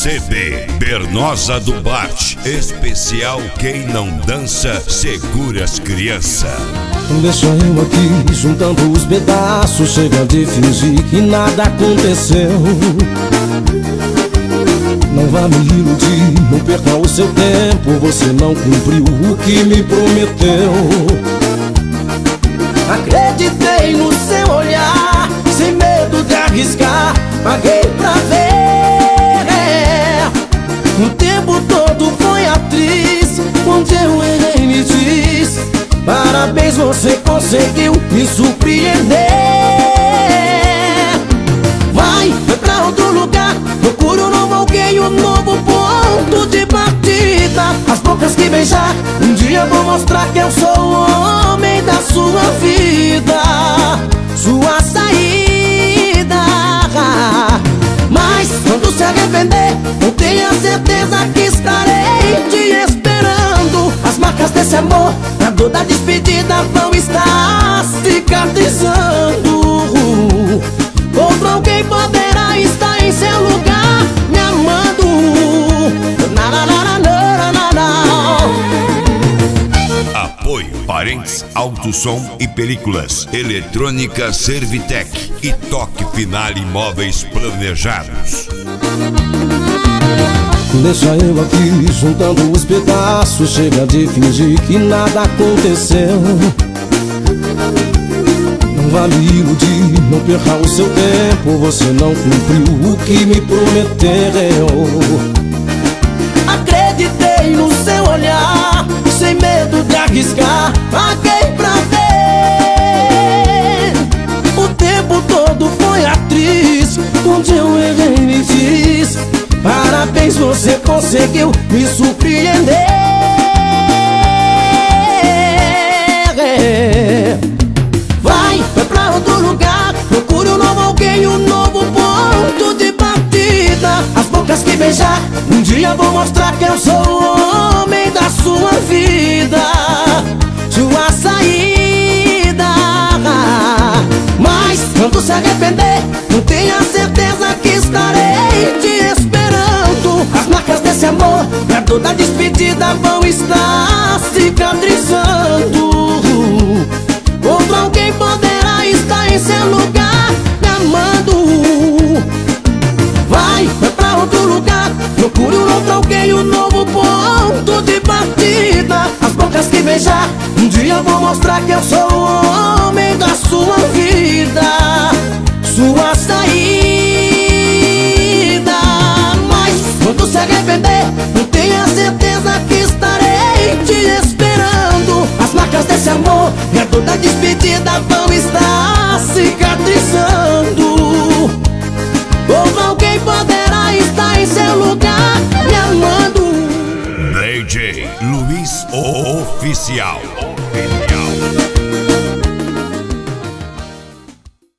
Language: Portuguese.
CD Bernosa do Bart. Especial quem não dança, segura as crianças. Deixa eu aqui juntando os pedaços, chega de fingir que nada aconteceu. Não vá me iludir, não perca o seu tempo, você não cumpriu o que me prometeu. Acreditei no seu olhar, sem medo de arriscar, paguei pra ver. O tempo todo foi atriz, quando eu errei me diz: parabéns, você conseguiu me surpreender. Vai pra outro lugar, procura um novo alguém, um novo ponto de partida. As bocas que beijar, um dia vou mostrar que eu sou o homem da sua vida, sua saída. Mas quando se arrepender, eu tenho a certeza que estarei te esperando. As marcas desse amor, na dor da despedida, vão estar cicatrizando. Outro alguém poderá estar em seu lugar, me amando. Apoio Parentes, Alto Som e Películas, Eletrônica Servitec e Toque Final Imóveis Planejados. Deixa eu aqui juntando os pedaços, chega de fingir que nada aconteceu. Não vá me iludir, não perca o seu tempo, você não cumpriu o que me prometeu. Acreditei no seu olhar, sem medo de arriscar, paguei pra ver. O tempo todo foi atriz, onde eu errei me diz: parabéns, você conseguiu me surpreender. Vai pra outro lugar, procure um novo alguém, um novo ponto de partida. As bocas que beijar, um dia vou mostrar que eu sou o homem da sua vida, sua saída. Mas quando se arrepender, eu tenho a certeza que estarei te esperando. As marcas desse amor, na dor da despedida, vão estar cicatrizando. Outro alguém poderá estar em seu lugar, me amando. Vai pra outro lugar, procure um outro alguém, um novo ponto de partida. As bocas que beijar, um dia vou mostrar que eu sou o homem da sua vida, sua saída. Mas quando se arrepender, eu tenho a certeza que estarei te esperando. As marcas desse amor, e a dor da despedida, vão estar cicatrizando. Outro alguém poderá estar em seu lugar, me amando. DJ Luiz Oficial.